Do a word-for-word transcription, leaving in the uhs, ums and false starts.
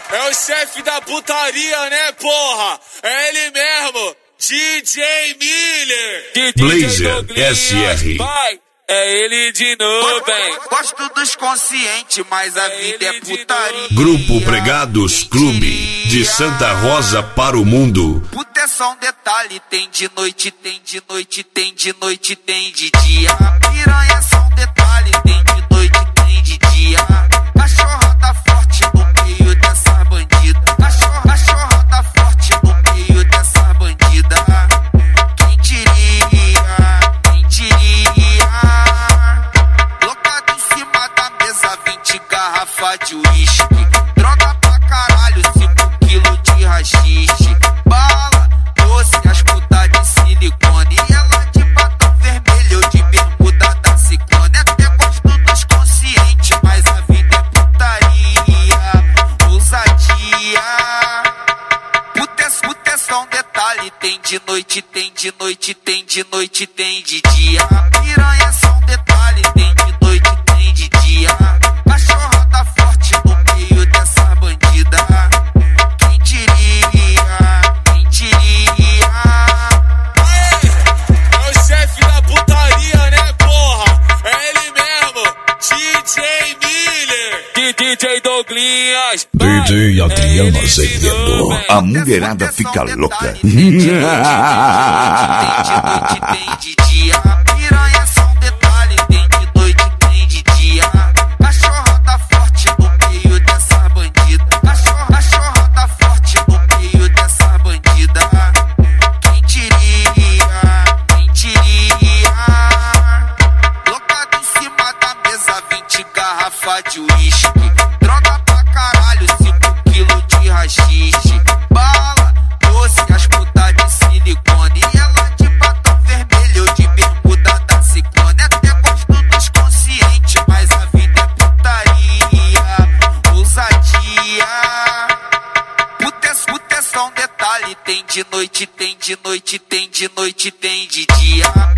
É o chefe da putaria, né, porra? É ele mesmo, D J Miller. Blazer S R. Vai, é ele de novo, hein? Gosto dos conscientes, mas a vida é putaria. Grupo Pregados Clube, de Santa Rosa para o mundo. Puta é só um detalhe, tem de noite, tem de noite, tem de noite, tem de dia. Piranha é só um detalhe, tem de noite, tem de dia. Cachorra tá forte no meio dessa bandida. Cachorra, cachorra tá forte no meio dessa bandida. Quem diria, quem diria? Locado em cima da mesa, vinte garrafa de uísque. Droga pra caralho, cinco quilos de rachixe. Bala, doce, as putas de silicone. E ela de batom vermelho, de bermuda da ciclone. Até gosto dos conscientes, mas a vida é putaria, ousadia. Puta é, puta é só um detalhe, tem de noite, tem de noite, tem de noite, tem de dia. Piranha é só um detalhe, tem de noite, tem de dia. Cachorra tá forte no meio dessa bandida. Quem diria, quem diria? É o chefe da putaria, né, porra? É ele mesmo, D J Miller. D J Douglinhas. D J Adriano Azevedo. A mulherada fica louca. Tem de noite, tem de dia. Piranha é só um detalhe, tem de noite, tem de dia. Cachorra tá forte no meio dessa bandida. Cachorra, cachorra tá forte no meio dessa bandida. Quem diria, quem diria? Locado em cima da mesa, vinte garrafa de uísque. Droga pra caralho, cinco quilos de rachixe. Bala, doce, as putas de silicone. E ela de batom vermelho, de bermuda da ciclone. Até gosto dos conscientes, mas a vida é putaria, ousadia. Puta é, puta é só um detalhe, tem de noite, tem de noite, tem de noite, tem de dia.